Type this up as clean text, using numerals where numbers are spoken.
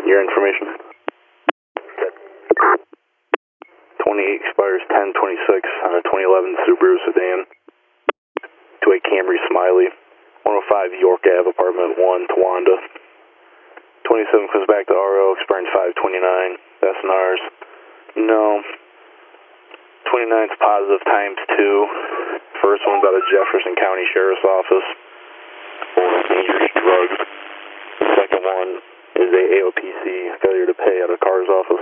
Your information. 28 expires 10/26 on a 2011 Subaru sedan. To a Camry Smiley. 105 York Ave, apartment 1, Towanda. 27 comes back to RO, expiring 5/29. SNRs. No. 29's positive times 2. First one's out of Jefferson County Sheriff's Office for dangerous drugs. The second one is a AOPC, failure to pay, out of CAR's office.